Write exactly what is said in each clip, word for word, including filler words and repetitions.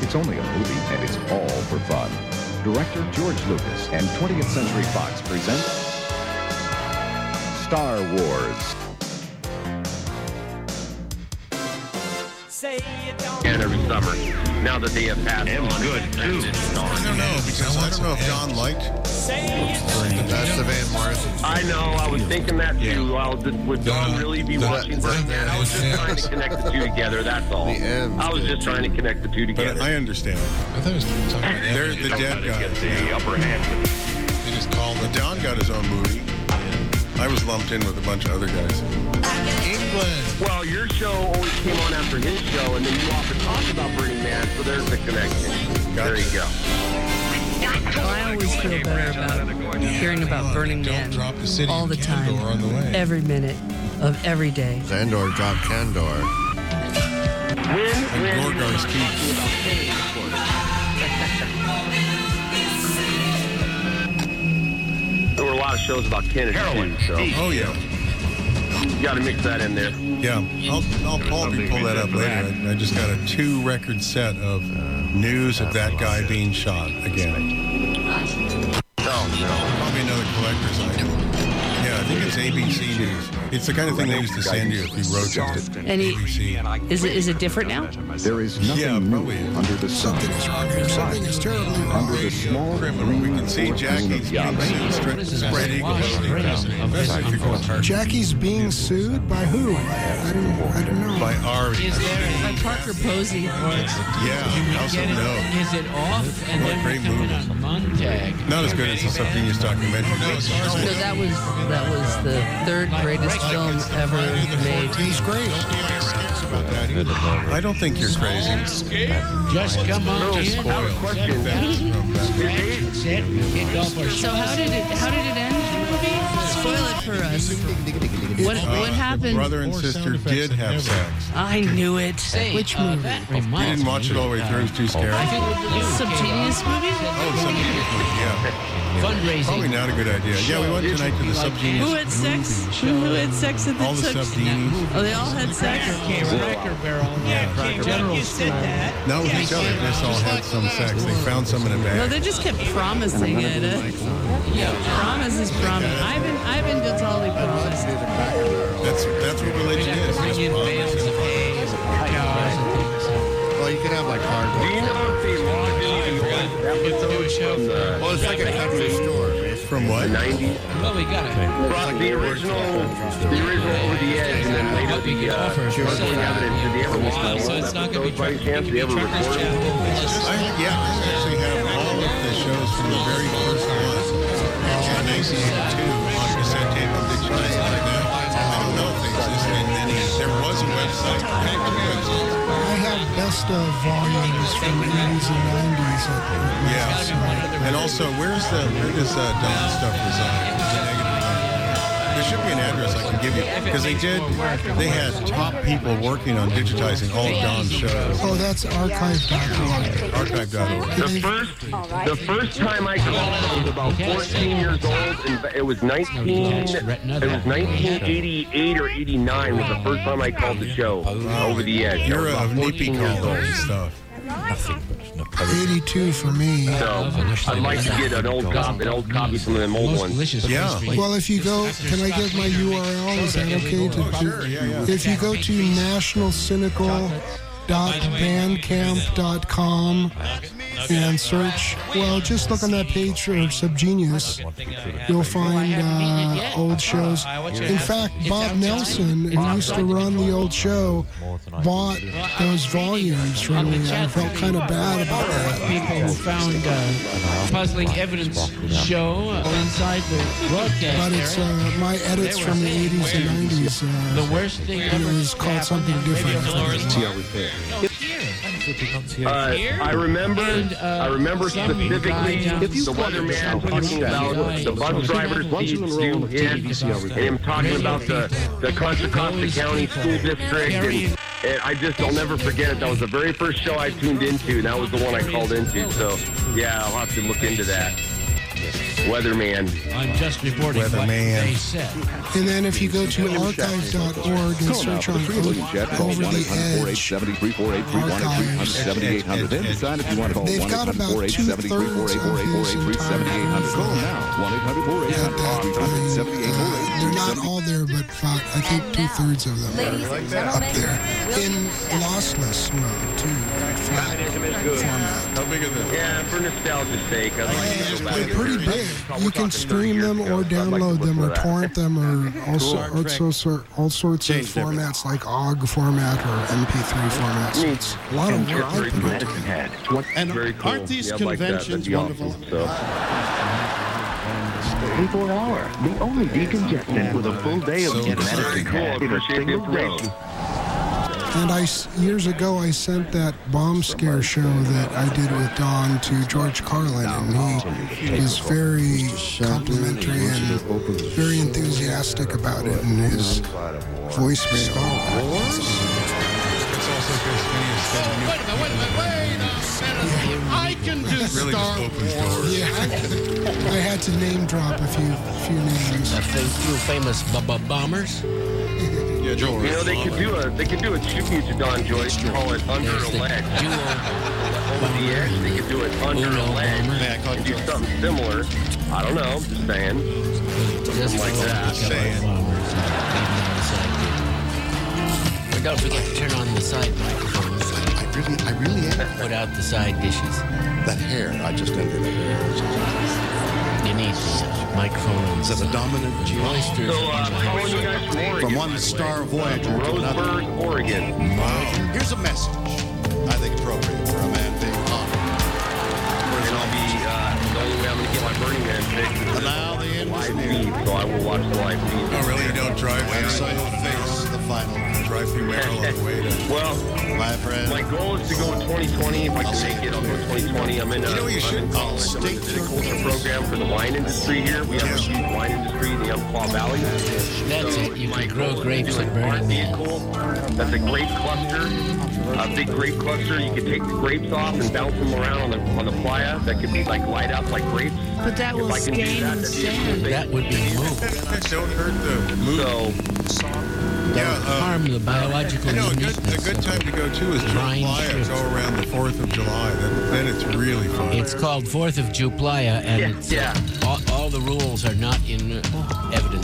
It's only a movie, and it's all for fun. Director George Lucas and twentieth Century Fox present Star Wars. And every summer, now that they have passed M's on. good, too. I don't know, because I don't know if John liked That's the Van Morrison. I know, I was thinking that too. Well, would John really be watching Birdman? I was just trying to connect the two together, that's all. The M's I was just trying to connect the two together. But I understand. I thought it was talking about They're the dead guy. Get the upper hand. They just called But it John got his own movie. I was lumped in with a bunch of other guys. England. Well, your show always came on after his show, and then you often talked about Burning Man, so there's the connection. There you go. Well, I always feel better about hearing about Burning Man Drop the city all of the time, Candor on the way. every minute of every day. Xandor dropped Candor. When, And when Gorgar's we were Keep. talking about Kennedy, of course. There were a lot of shows about Kennedy, Heroin. too, so Oh, yeah. you got to mix that in there. Yeah. I'll, I'll probably pull that up later. I, I just got a two record set of news of that guy being shot again. Oh, no. Probably another collector's item. Yeah, I think it's A B C News. It's the kind of thing they used to send you if you wrote it. And he, A B C. is it is it different now? There is nothing Yeah, new probably. under the sun. Something is wrong here. Something is terribly wrong. Under the small Criminal. We green can see fortune Jackie's of being Yahweh. sued. Stra- Spread Eagle. Jackie's being sued by who? I don't, I don't know. By Ari. Is there By Parker Posey. Yeah, House of No. Is it off and What a then great we're coming movie. on Montag? Not as good as the Subgenius documentary. So that was that was the third greatest film ever made. He's great. I don't think you're crazy. Just come on No, I in. have a question. That's it. We kicked off our So how did it how did it end? Spoil it for us. What what happened? Brother and sister did have sex. I knew it. Which movie? That You reminds didn't watch it all the way through. It was too scary. I think what the Subgenius movie? Oh, Subgenius. Yeah. fundraising. Probably not a good idea. Yeah, we went tonight to the Subgenius. Who had sex? Who had sex at the All the Sub- Subgenies. Oh, they all had sex. Cracker Barrel. Yeah, General Store. Not with each other. They just all had some sex. They found some in a No, bag. they just kept promising it. Yeah, promise is promise. Ivan, Ivan Vitali promised. That's that's what religion is. Bring Just in promise. bales of hay, jars and things. Well, you can have like Do you hardwood. know if they logged any old episodes from the, Well, it's like a country store. From the what? nineties? Well, we got it. Brought the original, the original Over the Edge, and then later What we the can uh, offer for Sparkling sale. Evidence. Did they ever listen to So all it's not those going to be episodes by truck, chance? it Did they can be ever Trucker's record them? Chapel. I, yeah, I actually have all of the shows from the very first one in nineteen eighty-two on cassette tape and digitized like that. I don't know if they existed in many. There was a website. Heck of a website. I have best of volumes from the eighties and nineties. At, Yeah. And also, where's the where does uh, Don stuff reside? The negative one. There should be an address I can give you because they did. They had top people working on digitizing all of Don's shows. oh, that's archive dot org. Archive dot org. The first, the first time I called, I was about fourteen years old, and it was nineteen. It was nineteen eighty-eight or eighty-nine was the first time I called the show Over the Edge. I was Era about of Nippy fourteen years calls old. and stuff. eighty-two for me. So I'd like to get an old copy, an old copy from them old Most ones. delicious Yeah. pastry. Well, if you go, can I give my U R L? Is that okay? To, to, Sure, yeah, yeah. If you go to national cynical dot bandcamp dot com and search, well, just look on that page for Subgenius. You'll find uh, old shows. In fact, Bob Nelson, who used to run the old show, bought those volumes from me. I felt kind of bad about that. People who found uh, puzzling evidence show uh, inside the broadcast But it's area. uh, my edits from the eighties and nineties. The Uh, worst thing it ever was called happened something in different. Radio Dolores. See how we fare. No, here. Uh, I remember, And, uh, I remember somebody specifically died the weatherman talking about the bus driver's seats do hit, and him talking about the, the Contra Costa County School District, and, and I just, I'll never forget it. That was the very first show I tuned into, and that was the one I called into, so yeah, I'll have to look into that. Weatherman. I'm just reporting what Weatherman. they said. And then if you go to archive dot org and Call now search for on the three million O- jet. Call Over one eight the hundred four eight Edge, seven three four eight three, one eight hundred seventy-eight hundred. Then decide if you want to call They've one eight got hundred about four eight seven three four eight four eight four eight three, seventy-eight hundred. Call now. one eight hundred four eight at that three hundred seventy-eight four eight. They're not all there, but about, I think two-thirds of them Ladies are and up gentlemen, there. will In you step- lossless mode, too. Flat format. How big are they? Yeah, for nostalgia's sake. I'd like to go back They're and pretty hear big. it. You can stream them or download them or torrent them or also, also sor- all sorts of formats like O G format or M P three format. So it's a lot of work to put into it. And Very cool. aren't these Yeah, I'd like that. That'd conventions be wonderful? awesome. So. twenty-four hour, the only decongestant with a full day of So medicine Very cool. I in a appreciate the single day. information. And I, s- years ago, I sent that bomb scare show that I did with Don to George Carlin, and he is very complimentary and very enthusiastic about it in his voicemail. It's also because Phineas said you Wait a minute, wait a minute, wait a minute. I can do really Star just opens Wars. doors. Yeah, I had to name drop a few few names. A few famous bu- bu- bombers. Yeah, George. You know, they could do a they could do a tribute to Don Joyce, call it Under There's a the Ledge. duo Over the edge, they could do it Under Uno a Ledge bomber. Yeah, I caught and do George. something similar. I don't know, just saying. Just like for that. a couple of Saying. bombers and leave them on the side table. But don't forget to turn on the side microphones. I really, I really am. Put out the side dishes. That hair, I just entered that hair. You need the microphone on Is that a dominant gene? oysters. So, uh, calling you guys from Oregon. From one by the star way. Voyager to another. Roseburg, Oregon. Here's a message I think appropriate for a man being honored. And I'll be, uh, the only way I'm going to get my Burning Man fix is Allow the end live is near. feed, so I will watch the live feed. Oh, really? You don't drive And so through, you'll face the final. drive through Merrill on the way to... Well, My friend. my goal is to go in twenty twenty. If I can make it, I'll go twenty twenty. I'm in, uh, You know what you I'm should in call college. I'm in the state viticulture program for the wine industry here. We have a huge wine industry in the Umpqua Valley. That's it. You my can grow goal is grapes to do at an art Burning Man. vehicle that's a grape cluster, a big grape cluster. You can take the grapes off and bounce them around on the on the playa. That could be like light up like grapes. But that will If I can do stain that, and that'd be a cool stand. thing. That would be moved. Don't hurt the mood. So, Yeah, uh, Harm the biological you know, a good, a uniqueness. good time to go too is Vine July. strips. Go around the fourth of July. Then, then it's really fun. It's called Fourth of Juplaya, and Yeah, it's, yeah. all, all the rules are not in uh, evidence.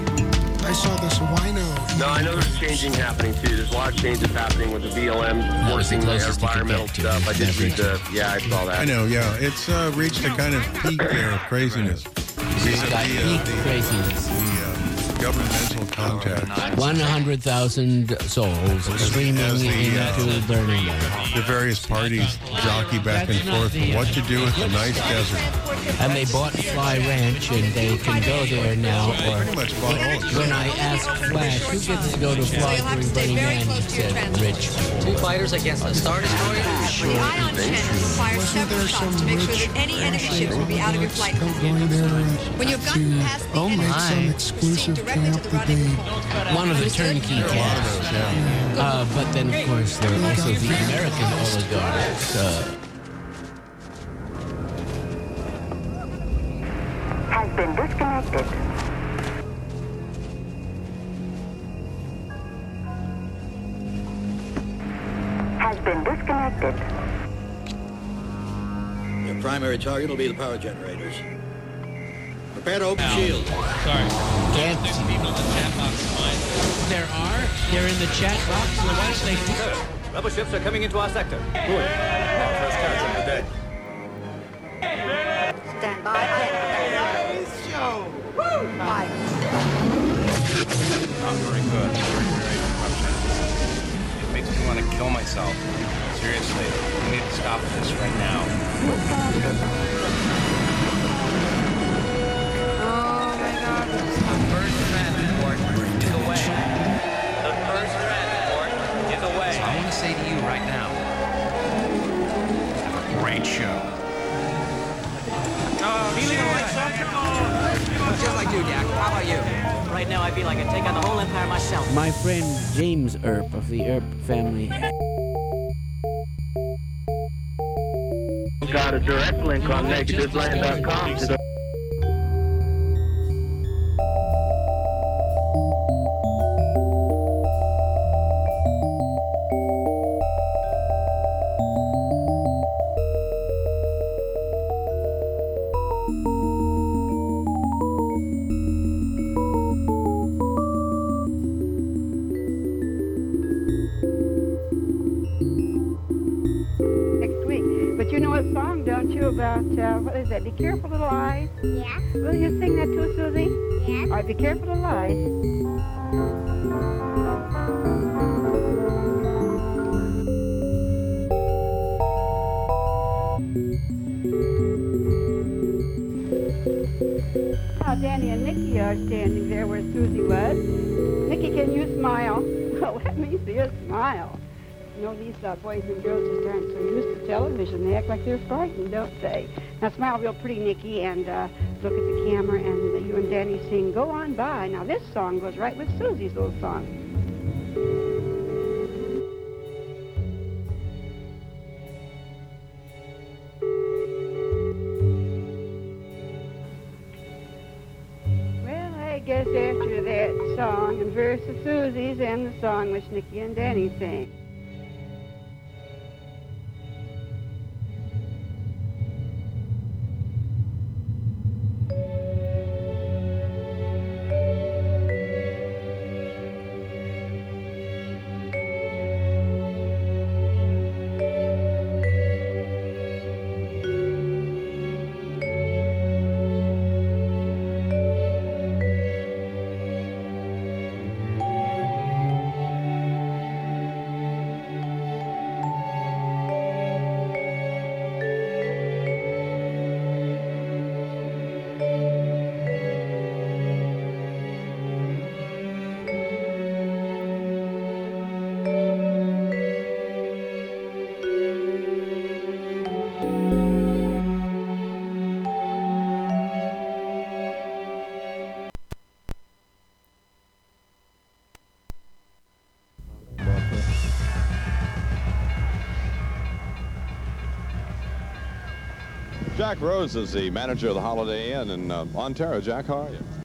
I saw this wino. no, I know there's changing happening too. There's a lot of changes happening with the B L M was the forcing their closest you could environmental get to stuff. I did read the, yeah, I saw that. I know, yeah. It's uh, reached a kind of peak there of craziness. It's got peak craziness. The uh, governmental contact. one hundred thousand souls streaming As the, uh, into Burning Man. The various parties jockey back and forth on what to do with the nice desert. And they bought Fly Ranch, and they can go there now. Or Pretty much bought all of it. when I asked Flash, who gets to go to Fly during Burning Man, he said, rich. Two fighters against the Star Destroyer. The ion cannon requires Wasn't several there shots some to make sure rich that any enemy ships will be out of your flight path. going there When you've gotten past the Oh enemy, make some my. exclusive directly to camp the that running they hole. One of the turnkey camps. Uh, but then, of course, there are also the American oligarchs. Uh, Has been disconnected. Has been disconnected. Your primary target will be the power generators. Prepare to open shield. Sorry. Can't see people in the chat box. There are. They're in the chat box. So why don't they... Rebel ships are coming into our sector. Good. First cards on the deck. Stand by. Bye. Not very good. Very, very corruption. It makes me want to kill myself. Seriously, we need to stop this right now. The first transport is away. The first transport is away. So I want to say to you right now, have a great show. Just like you, Jack. How about you? Right now, I feel like I take on the whole empire myself. My friend James Earp of the Earp family. Got a direct link on negative land dot com to the song, don't you, about, uh, what is that? Be careful, little eyes? Yeah. Will you sing that too, Susie? Yeah. All right, be careful, little eyes. Now, Danny and Nikki are standing there where Susie was. Nikki, can you smile? Well, let me see a smile. You know, these uh, boys and girls just aren't so used to television. They act like they're frightened, don't they? Now, smile real pretty, Nikki, and uh, look at the camera, and uh, you and Danny sing Go On By. Now, this song goes right with Susie's little song. Well, I guess after that song and verse of Susie's and the song which Nikki and Danny sing. Jack Rose is the manager of the Holiday Inn in uh, Ontario. Jack, how are you?